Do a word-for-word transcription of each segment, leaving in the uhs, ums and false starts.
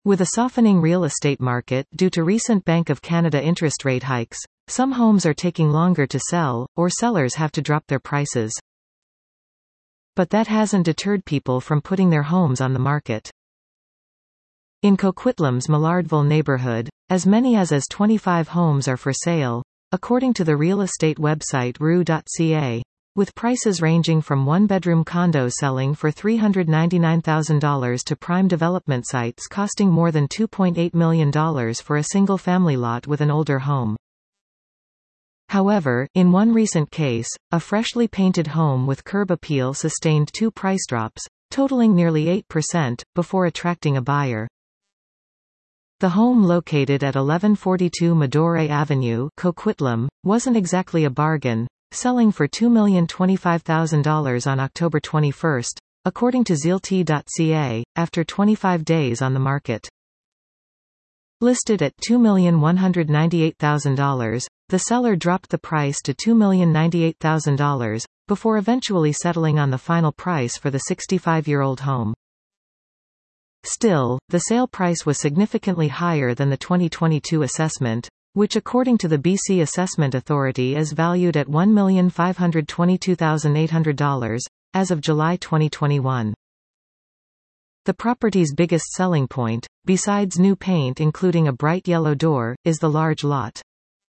With a softening real estate market due to recent Bank of Canada interest rate hikes, some homes are taking longer to sell, or sellers have to drop their prices. But that hasn't deterred people from putting their homes on the market. In Coquitlam's Millardville neighborhood, as many as as twenty-five homes are for sale, according to the real estate website R U dot C A, with prices ranging from one-bedroom condos selling for three hundred ninety-nine thousand dollars to prime development sites costing more than two point eight million dollars for a single-family lot with an older home. However, in one recent case, a freshly painted home with curb appeal sustained two price drops, totaling nearly eight percent, before attracting a buyer. The home located at eleven forty-two Medore Avenue, Coquitlam, wasn't exactly a bargain, selling for two million twenty-five thousand dollars on October twenty-first, according to Zealty dot C A, after twenty-five days on the market. Listed at two million one hundred ninety-eight thousand dollars, the seller dropped the price to two million ninety-eight thousand dollars, before eventually settling on the final price for the sixty-five-year-old home. Still, the sale price was significantly higher than the twenty twenty-two assessment, which according to the B C Assessment Authority is valued at one million five hundred twenty-two thousand eight hundred dollars, as of July twenty twenty-one. The property's biggest selling point, besides new paint including a bright yellow door, is the large lot.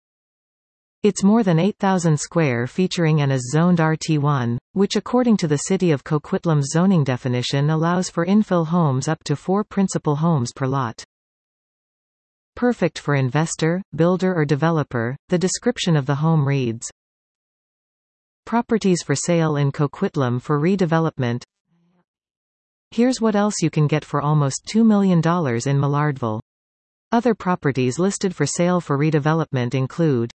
It's more than eight thousand square featuring and is zoned R T one, which according to the City of Coquitlam's zoning definition allows for infill homes up to four principal homes per lot. Perfect for investor, builder or developer, the description of the home reads. Properties for sale in Coquitlam for redevelopment. Here's what else you can get for almost two million dollars in Millardville. Other properties listed for sale for redevelopment include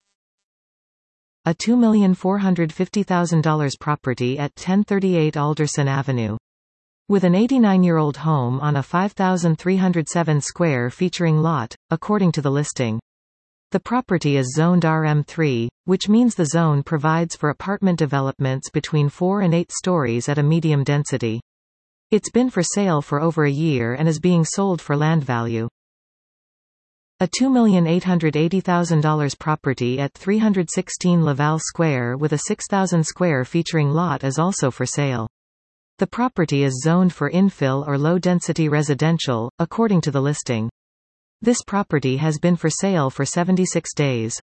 a two million four hundred fifty thousand dollars property at ten thirty-eight Alderson Avenue. With an eighty-nine-year-old home on a five thousand three hundred seven square featuring lot, according to the listing. The property is zoned R M three, which means the zone provides for apartment developments between four and eight stories at a medium density. It's been for sale for over a year and is being sold for land value. A two million eight hundred eighty thousand dollars property at three hundred sixteen Laval Square with a six thousand square featuring lot is also for sale. The property is zoned for infill or low-density residential, according to the listing. This property has been for sale for seventy-six days.